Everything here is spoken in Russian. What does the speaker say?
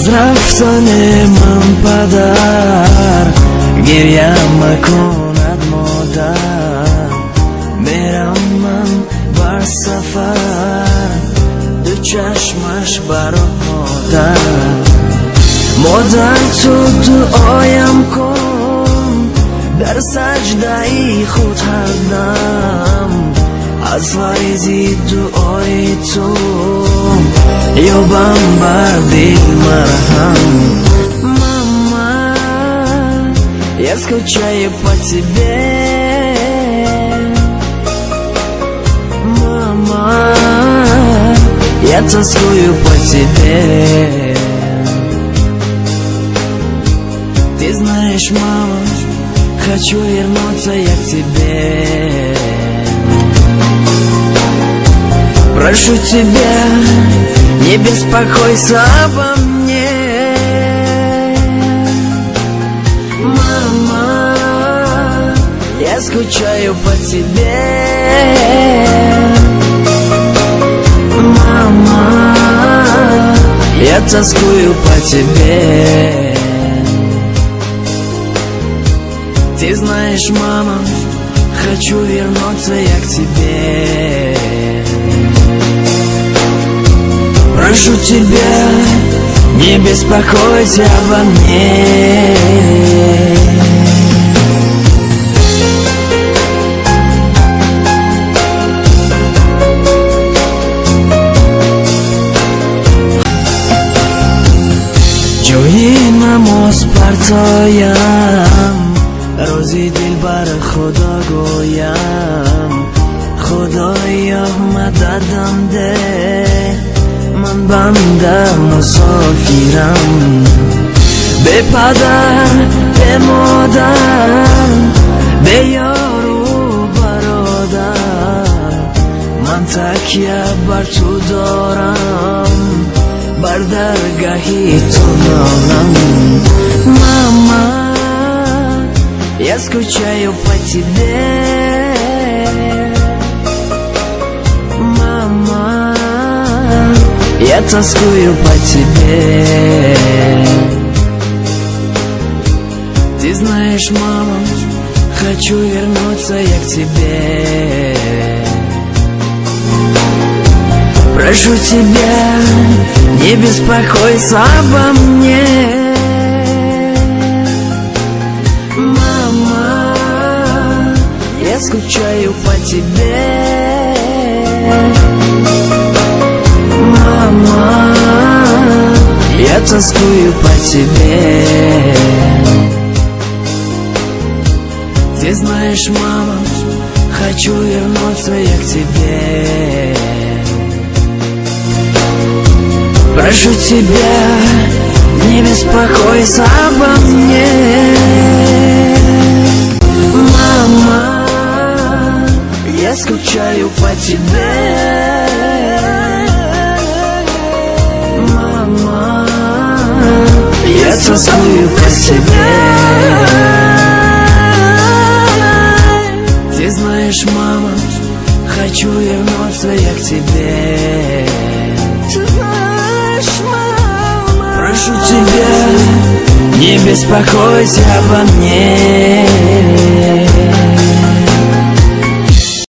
Azraftonimam padar Geryama kunad modar Meraman bar safar Du chashmash barot modar tu duoyam kun Dar sajdai khud hardam Az faizi duoi tu Yobam bar dil marham Мама, я скучаю по тебе Мама, я тоскую по тебе Ты знаешь, мама, хочу вернуться я к тебе Прошу тебя, не беспокойся обо мне Мама, я скучаю по тебе Мама, я тоскую по тебе Ты знаешь, мама, хочу вернуться я к тебе Прошу тебя, не беспокойся обо мне Ҷои намоз партоям Рӯзи дилбар худо гӯям Худоё мададам де Ман банда мусофирам Бе падар, бе модар Бе ёру бародар Ман такя бар ту дорам Бар даргаҳи ту нолам Мама, я скучаю по тебе Мама, я тоскую по тебе Ты знаешь, мама, хочу вернуться я к тебе Прошу тебя, не беспокойся обо мне Мама, я скучаю по тебе Мама, я тоскую по тебе Ты знаешь, мама, хочу вернуться я к тебе Прошу тебя, не беспокойся обо мне Мама, я скучаю по тебе Мама, я тоскую по тебе Ты знаешь, мама, хочу вернуться я к тебе Прошу тебя, не беспокойся обо мне